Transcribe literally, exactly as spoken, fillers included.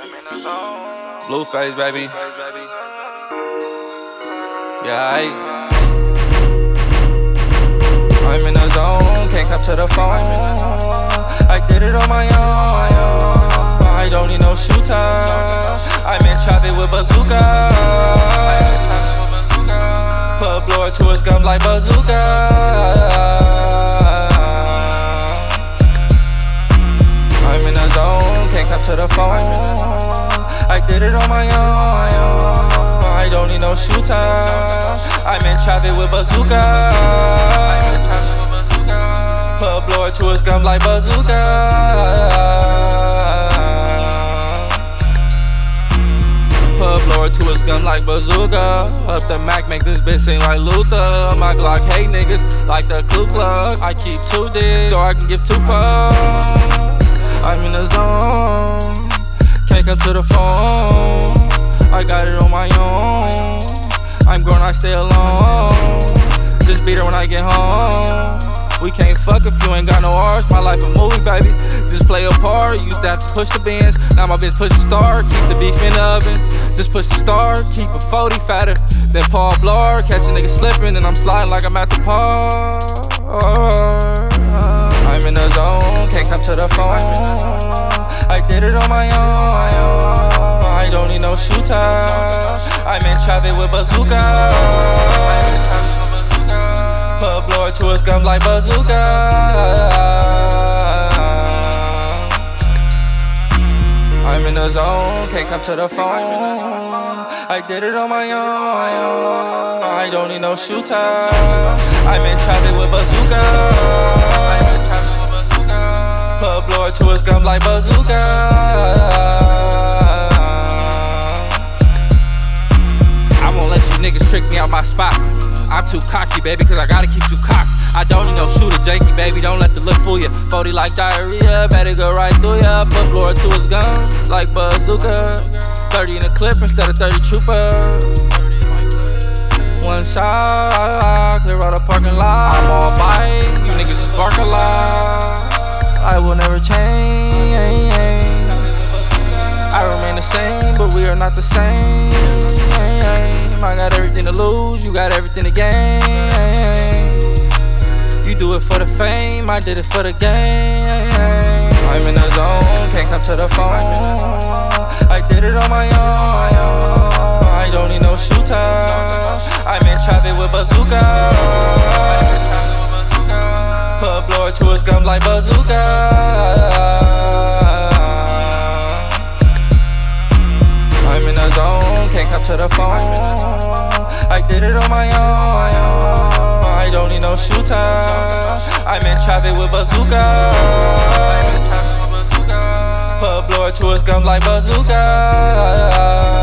Blueface, baby. Yeah, I, I'm in the zone, can't come to the phone. I did it on my own. I don't need no shooter. I'm in traffic with bazooka. Put a blower to his gums like bazooka. I'm in the zone, can't come to the phone. I did it on my own. I don't need no shooter. I'm in traffic with bazooka. Put a blower to his gums like bazooka. Put a blower to his gums like bazooka. Up the Mac, make this bitch sing like Luther. My Glock hate niggas like the Ku Klux. I keep two dicks so I can give two fucks. I'm in the zone, can't come to the phone. I got it on my own. I'm grown, I stay alone. Just beat her when I get home. We can't fuck if you ain't got no R's. My life a movie, baby. Just play a part. Used to have to push the Benz. Now my bitch push the star. Keep the beef in the oven. Just push the star. Keep a forty fatter than Paul Blart. Catch a nigga slipping and I'm sliding like I'm at the park. I'm in the zone, can't come to the phone. I did it on my own. I don't need no shooter. I'm in traffic with bazooka. Put a blower to his gums like bazooka. I'm in the zone, can't come to the phone. I did it on my own. I don't need no shooter. I'm in traffic with bazooka. Put a blower to his gums like bazooka. I won't let you niggas trick me out my spot. I'm too cocky, baby, cause I gotta keep you cocked. I don't need no shooter, Jakey, baby, don't let the look fool ya. forty like diarrhea, better go right through ya. Put blower to his gums like bazooka. thirty in a clip instead of thirty trooper. One shot, clear out a parking lot. I'm all bite, you niggas just bark a lot. I will never change. I remain the same, but we are not the same. I got everything to lose, you got everything to gain. You do it for the fame, I did it for the game. I'm in the zone, can't come to the phone. I did it on my own. I don't need no shooter. I'm in traffic with bazooka. Put a blower to his gums like bazooka. I'm in the zone, can't come to the phone. I did it on my own. I don't need no shooter. I'm in traffic with bazooka. Put a blower to his gums like bazooka.